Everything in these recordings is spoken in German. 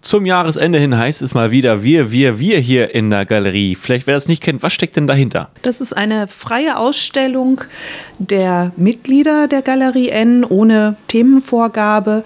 Zum Jahresende hin heißt es mal wieder wir hier in der Galerie. Vielleicht, wer das nicht kennt, was steckt denn dahinter? Das ist eine freie Ausstellung der Mitglieder der Galerie N ohne Themenvorgabe.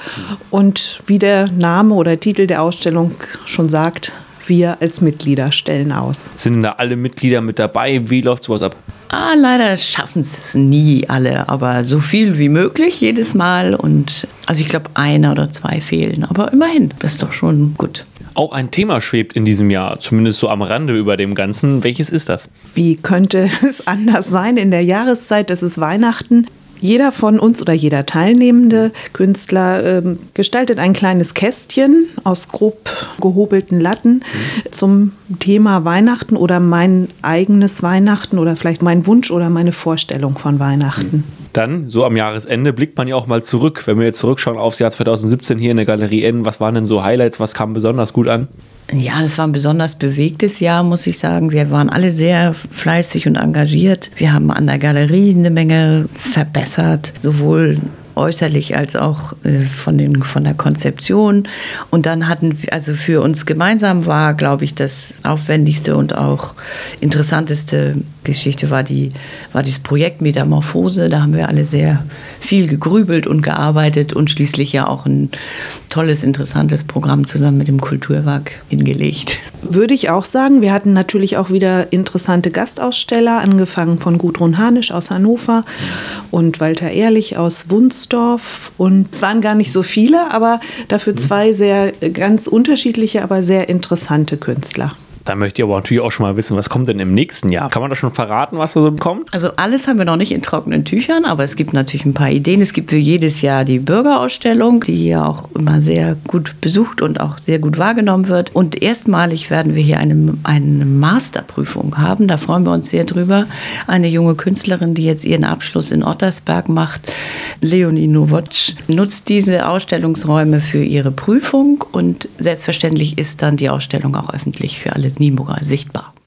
Und wie der Name oder Titel der Ausstellung schon sagt, wir als Mitglieder stellen aus. Sind da alle Mitglieder mit dabei? Wie läuft sowas ab? Leider schaffen es nie alle, aber so viel wie möglich jedes Mal. Und also ich glaube, 1 oder 2 fehlen, aber immerhin, das ist doch schon gut. Auch ein Thema schwebt in diesem Jahr, zumindest so am Rande über dem Ganzen. Welches ist das? Wie könnte es anders sein in der Jahreszeit? Das ist Weihnachten. Jeder von uns oder jeder teilnehmende Künstler gestaltet ein kleines Kästchen aus grob gehobelten Latten zum Thema Weihnachten oder mein eigenes Weihnachten oder vielleicht mein Wunsch oder meine Vorstellung von Weihnachten. Dann, so am Jahresende, blickt man ja auch mal zurück. Wenn wir jetzt zurückschauen aufs Jahr 2017 hier in der Galerie N, was waren denn so Highlights, was kam besonders gut an? Ja, das war ein besonders bewegtes Jahr, muss ich sagen. Wir waren alle sehr fleißig und engagiert. Wir haben an der Galerie eine Menge verbessert, sowohl äußerlich als auch von der Konzeption. Und dann hatten wir, also für uns gemeinsam war, glaube ich, das aufwendigste und auch interessanteste Geschichte war dieses Projekt Metamorphose. Da haben wir alle sehr viel gegrübelt und gearbeitet und schließlich ja auch ein tolles, interessantes Programm zusammen mit dem Kulturwerk hingelegt. Würde ich auch sagen. Wir hatten natürlich auch wieder interessante Gastaussteller, angefangen von Gudrun Hanisch aus Hannover und Walter Ehrlich aus Wunsdorf. Und es waren gar nicht so viele, aber dafür 2 sehr ganz unterschiedliche, aber sehr interessante Künstler. Da möchte ich aber natürlich auch schon mal wissen, was kommt denn im nächsten Jahr? Kann man da schon verraten, was da so kommt? Also alles haben wir noch nicht in trockenen Tüchern, aber es gibt natürlich ein paar Ideen. Es gibt für jedes Jahr die Bürgerausstellung, die ja auch immer sehr gut besucht und auch sehr gut wahrgenommen wird. Und erstmalig werden wir hier eine Masterprüfung haben. Da freuen wir uns sehr drüber. Eine junge Künstlerin, die jetzt ihren Abschluss in Ottersberg macht, Leonie Nowotsch, nutzt diese Ausstellungsräume für ihre Prüfung und selbstverständlich ist dann die Ausstellung auch öffentlich für alle Nienburger sichtbar.